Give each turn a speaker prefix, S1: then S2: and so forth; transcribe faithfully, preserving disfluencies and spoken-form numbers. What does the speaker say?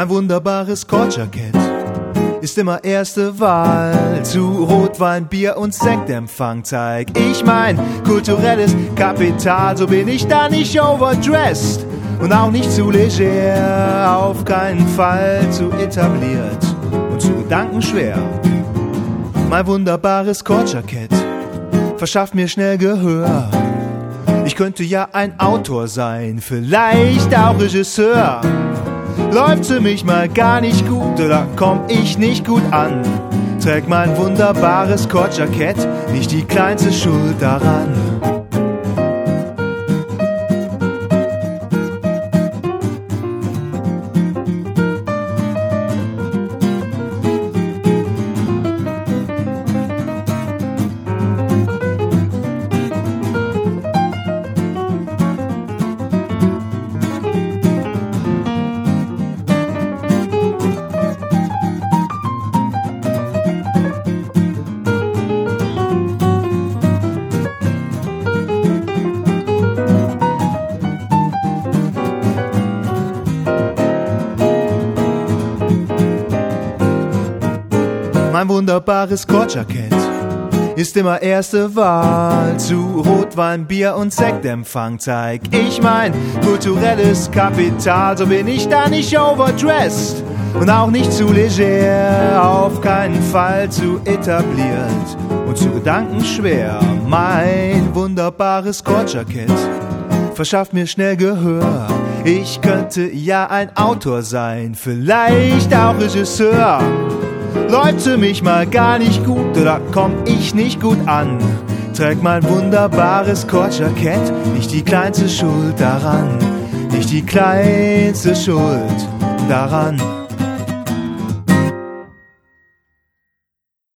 S1: Mein wunderbares Kordjackett ist immer erste Wahl. Zu Rotwein, Bier und Sektempfang zeig ich mein kulturelles Kapital. So bin ich da nicht overdressed und auch nicht zu leger, auf keinen Fall zu etabliert und zu gedankenschwer. Mein wunderbares Kordjackett verschafft mir schnell Gehör. Ich könnte ja ein Autor sein, vielleicht auch Regisseur. Läuft für mich mal gar nicht gut oder komm ich nicht gut an, trägt mein wunderbares Kordjackett nicht die kleinste Schuld daran. Mein wunderbares Kordjackett ist immer erste Wahl. Zu Rotwein, Bier und Sektempfang zeig ich mein kulturelles Kapital. So bin ich da nicht overdressed und auch nicht zu leger, auf keinen Fall zu etabliert und zu gedankenschwer. Mein wunderbares Kordjackett verschafft mir schnell Gehör. Ich könnte ja ein Autor sein, vielleicht auch Regisseur. Läuft für mich mal gar nicht gut oder komm ich nicht gut an, trägt mein wunderbares Kordjackett nicht die kleinste Schuld daran, nicht die kleinste Schuld daran.